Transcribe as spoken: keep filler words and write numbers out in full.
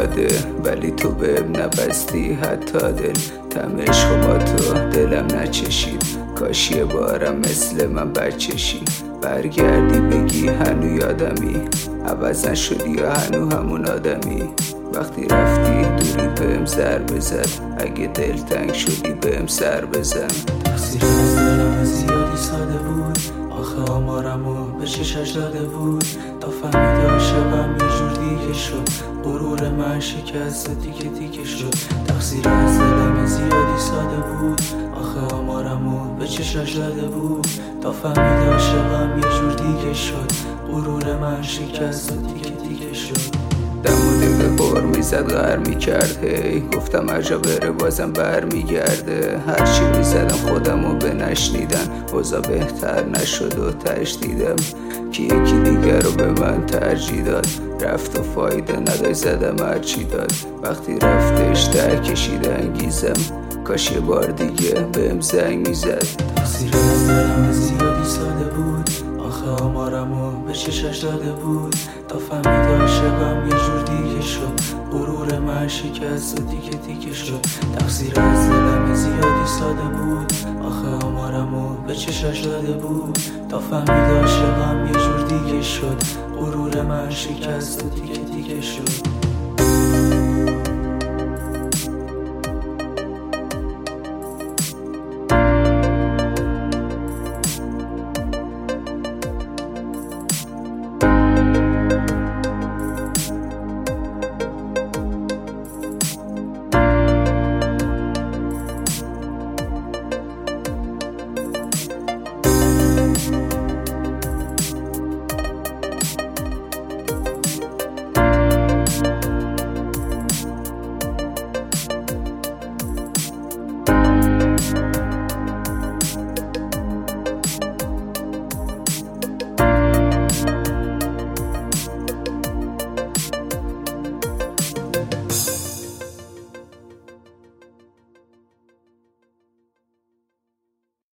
زیاده ولی تو بهم نبستی حتی دل. تم عشق با تو دلم نچشید، کاش یه بارم مثل من بچشی. برگردی بگی هنو یادمی، عوض نشدی یا هنو همون آدمی. وقتی رفتی دوری بهم سر بزد، اگه دلتنگ شدی بهم سر بزن. تقصیر از دلم زیادی ساده بود، آخه آمارمو به چشش داده بود. تا فهمید عاشقم یه جور دیگه شد، غرور من شکست دیگه دیگه شد. تقصیر از دلم زیادی ساده بود، آخه آمارمو به چشش داده بود. تا فهمید عاشقم یه جور دیگه شد، غرور من شکست دیگه دیگه شد. دم و دل پر میزد غر میکرد، هی گفتم هرجا بره بازم بر میگرده. هرچی میزدم خودمو به نشنیدن، اوضاع بهتر نشد و تشدیدم که یکی دیگر رو به من ترجیح داد. رفت و فایده نداشت زدم هرچی داد، وقتی رفتش در کشید انگیزم. کاش یه بار دیگه بهم زنگ میزد. تقصیر از دلم زیادی ساده بود، آخه آمارمو به چشش داده بود. تا فهمید عاشقم یه جور دیگه شد، غرور من شکست و دیگه دیگه شد. تقصیر از دلم زیادی ساده بود، آخه آمارمو به چشش داده بود. تا فهمید عاشقم یه جور دیگه شد، غرور من شکست و دیگه دیگه شد.